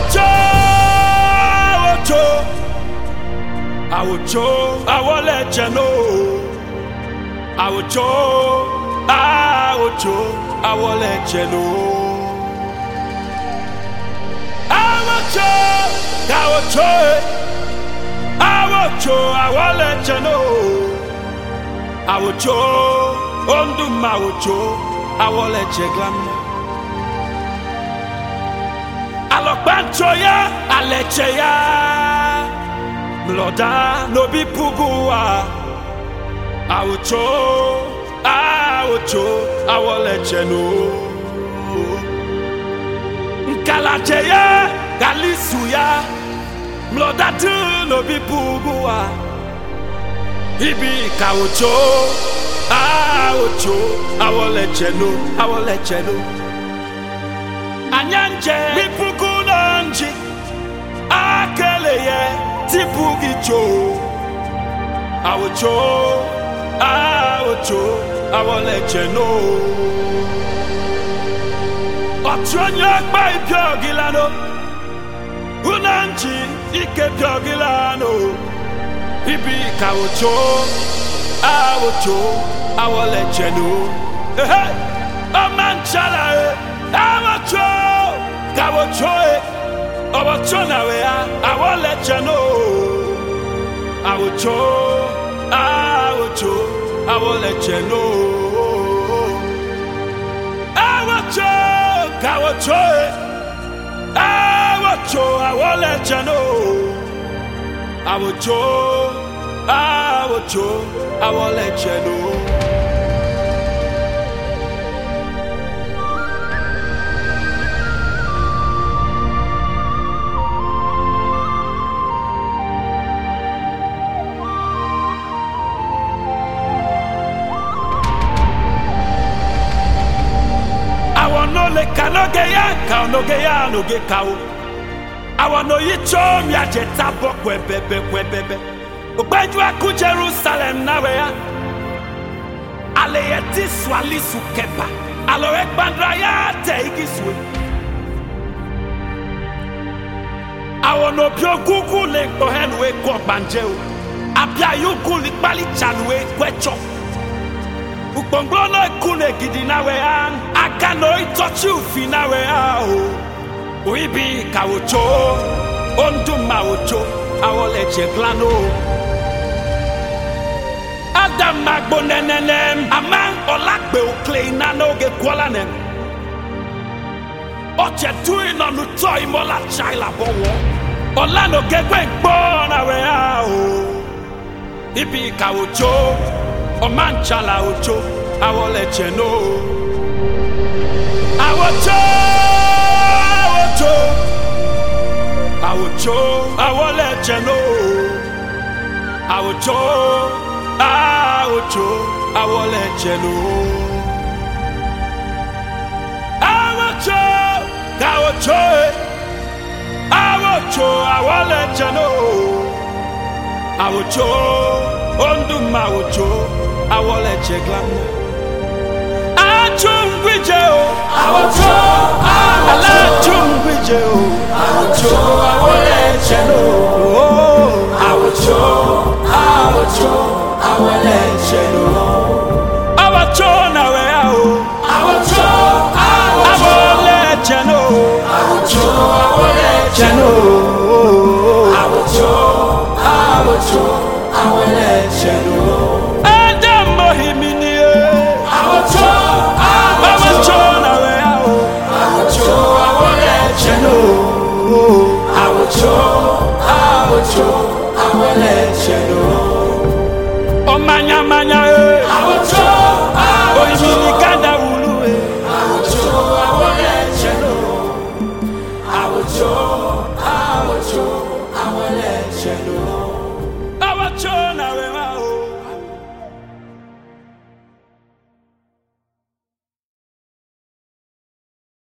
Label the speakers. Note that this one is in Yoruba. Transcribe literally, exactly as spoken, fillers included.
Speaker 1: Awocho, awocho, awocho, awole cheno. Awocho, awocho, awole cheno. Awocho, awocho, awocho, awole cheno. Awocho, ondum awocho, awole cheglam. Alokbancho ya, aleche ya. Mloda no bi pugua. Awocho, awocho, awole cheno. Nkalache ya, galisu ya. Mloda tu no bi pugua. Ibi kawocho, awocho, awole cheno, awole cheno. Anyanje, mipuku nonji, akeleye, tipugicho. Awocho, awocho, awole cheno. Otronya kwa ipiogilano, unanji, ike piogilano. Ibi kawocho, awocho, awole cheno. Hey, hey, amanchala eh. Awocho, kawocho eh. Awocho na we ah, awole cheno. Awocho, awocho, awole cheno. Awocho, kawocho eh. Awocho, awole cheno. Awocho, awocho, awole cheno. No le kanoge ya, kanoge ya no ge kao. Awano yicho mi ajeta bo kwebebe kwebebe. Ogbaju aku Jerusalem na we ya. Ale yeti swali su keba. Alo ekbandra ya te igiswe. Awano bio gugu le kohenwe ko banje o. Abia yugu li pali chanwe kwecho. Ukbonglono ikune gidi na we ya. Akano itochu fi na we ya o. Oibi kawocho, onduma ocho, awole cheglano. Adam magbo nenenem, amang olakbe ukle na noge kwalanem. Oche tui no nuto imola chaila bowo. Olano gegwe gbo na we ya o. Ibi kawocho, omanchala ocho, awole cheno. Awocho, awocho, awocho, awole cheno. Awocho, awocho, awole cheno. Awocho, awocho, awocho, awole cheno. Awocho, ondum awocho, awole cheglam. Awocho, awocho, awocho, awocho, awole cheno. Awocho, awocho, awole cheno. Awocho na we ao. Awocho, awole cheno. Awocho, awole cheno. Awocho, awocho, awole